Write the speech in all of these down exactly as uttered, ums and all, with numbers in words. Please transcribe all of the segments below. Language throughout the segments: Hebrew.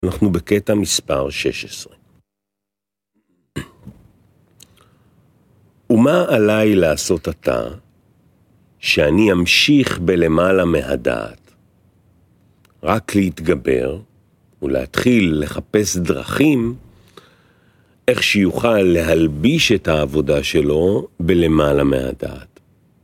אנחנו בקטע מספר שש עשרה. ומה עליי לעשות עתה, שאני אמשיך בלמעלה מהדעת, רק להתגבר ולהתחיל לחפש דרכים, איך שיוכל להלביש את העבודה שלו בלמעלה מהדעת.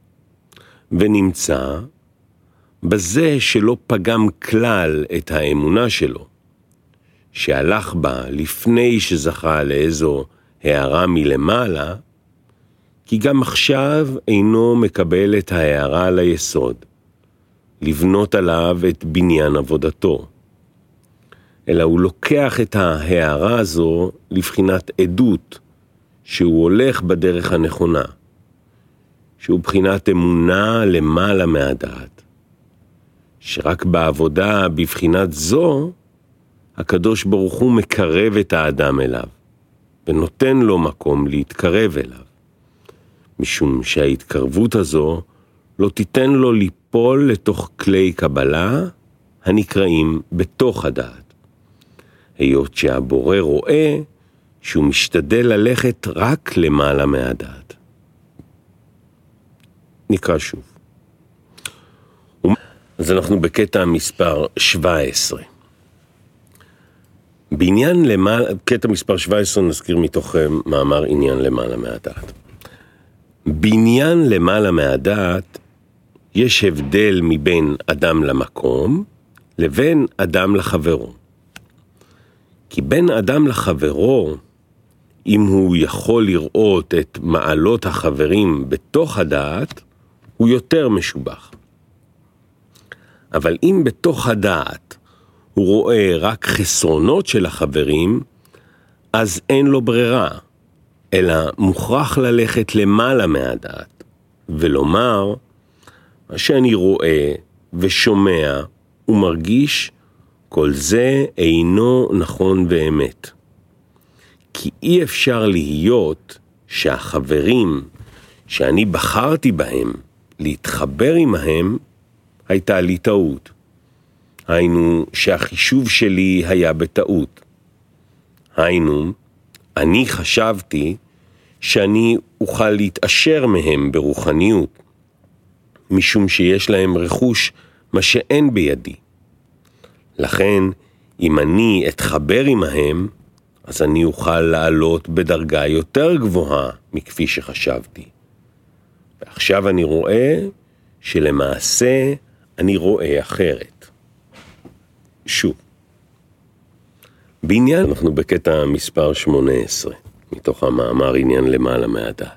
ונמצא בזה שלא פגם כלל את האמונה שלו, שהלך בה לפני שזכה לאיזו הערה מלמעלה, כי גם עכשיו אינו מקבל את ההערה ליסוד, לבנות עליו את בניין עבודתו, אלא הוא לוקח את ההערה הזו לבחינת עדות שהוא הולך בדרך הנכונה, שהוא בחינת אמונה למעלה מהדעת, שרק בעבודה בבחינת זו, הקדוש ברוך הוא מקרב את האדם אליו, ונותן לו מקום להתקרב אליו, משום שההתקרבות הזו לא תיתן לו ליפול לתוך כלי קבלה הנקראים בתוך הדעת, היות שהבורא רואה שהוא משתדל ללכת רק למעלה מהדעת. נקרא שוב. אז אנחנו בקטע מספר שבע עשרה. בעניין למעלה, קטע מספר שבע עשרה נזכיר מתוך מאמר עניין למעלה מהדעת. בעניין למעלה מהדעת יש הבדל מבין אדם למקום לבין אדם לחברו. כי בין אדם לחברו, אם הוא יכול לראות את מעלות החברים בתוך הדעת, הוא יותר משובח. אבל אם בתוך הדעת הוא רואה רק חסרונות של החברים, אז אין לו ברירה, אלא מוכרח ללכת למעלה מהדעת, ולומר, מה שאני רואה ושומע ומרגיש, כל זה אינו נכון ואמת. כי אי אפשר להיות שהחברים שאני בחרתי בהם להתחבר עמהם, הייתה לי טעות. היינו שהחישוב שלי היה בטעות. היינו, אני חשבתי שאני אוכל להתאשר מהם ברוחניות, משום שיש להם רכוש מה שאין בידי. לכן, אם אני אתחבר עמהם, אז אני אוכל לעלות בדרגה יותר גבוהה מכפי שחשבתי. ועכשיו אני רואה שלמעשה אני רואה אחרת. שוב, בעניין אנחנו בקטע מספר שמונה עשרה, מתוך המאמר עניין למעלה מהדעת.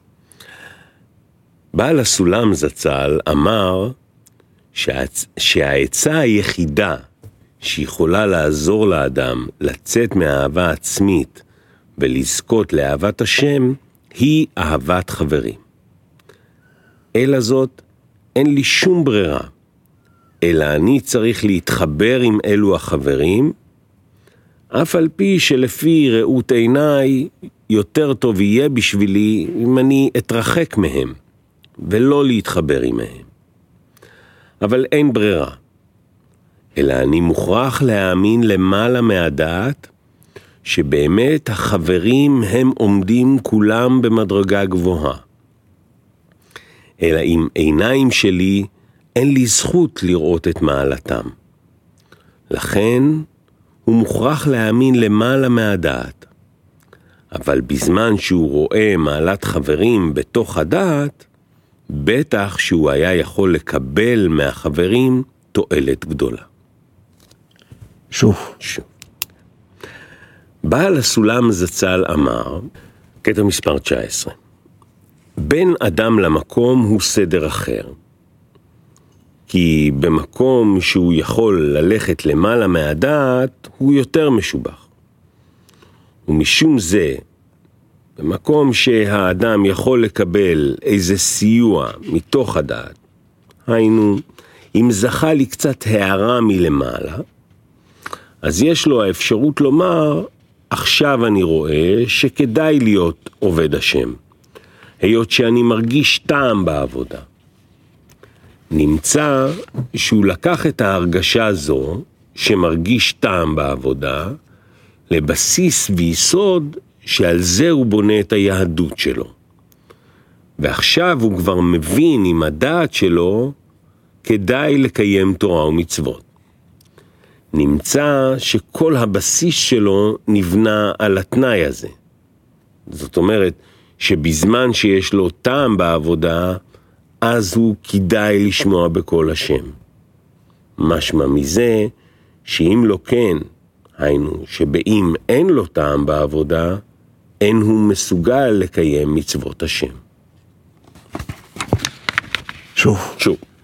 בעל הסולם זצ"ל אמר שהעצ... שהעצה היחידה שיכולה לעזור לאדם לצאת מהאהבה עצמית ולזכות לאהבת השם היא אהבת חברים. אלא זאת אין לי שום ברירה, אלא אני צריך להתחבר עם אלו החברים, אף על פי שלפי ראות עיניי יותר טוב יהיה בשבילי אם אני אתרחק מהם, ולא להתחבר עמהם. אבל אין ברירה, אלא אני מוכרח להאמין למעלה מהדעת, שבאמת החברים הם עומדים כולם במדרגה גבוהה. אלא עם עיניים שלי אין לי זכות לראות את מעלתם. לכן הוא מוכרח להאמין למעלה מהדעת. אבל בזמן שהוא רואה מעלת חברים בתוך הדעת, בטח שהוא היה יכול לקבל מהחברים תועלת גדולה. שוב. שוב. בעל הסולם זצ"ל אמר, קטע מספר תשע עשרה, בין אדם למקום הוא סדר אחר. כי במקום שהוא יכול ללכת למעלה מהדעת, הוא יותר משובח. ומשום זה, במקום שהאדם יכול לקבל איזה סיוע מתוך הדעת, היינו, אם זכה לי קצת הערה מלמעלה, אז יש לו האפשרות לומר, עכשיו אני רואה שכדאי להיות עובד השם, היות שאני מרגיש טעם בעבודה. נמצא שהוא לקח את ההרגשה הזו שמרגיש טעם בעבודה, לבסיס ויסוד שעל זה הוא בונה את היהדות שלו. ועכשיו הוא כבר מבין עם הדעת שלו, כדאי לקיים תורה ומצוות. נמצא שכל הבסיס שלו נבנה על התנאי הזה. זאת אומרת שבזמן שיש לו טעם בעבודה, אז הוא כדאי לשמוע בקול השם. משמע מזה שאם לא כן, היינו שבאם אין לו טעם בעבודה, אין הוא מסוגל לקיים מצוות השם. שוב. שוב.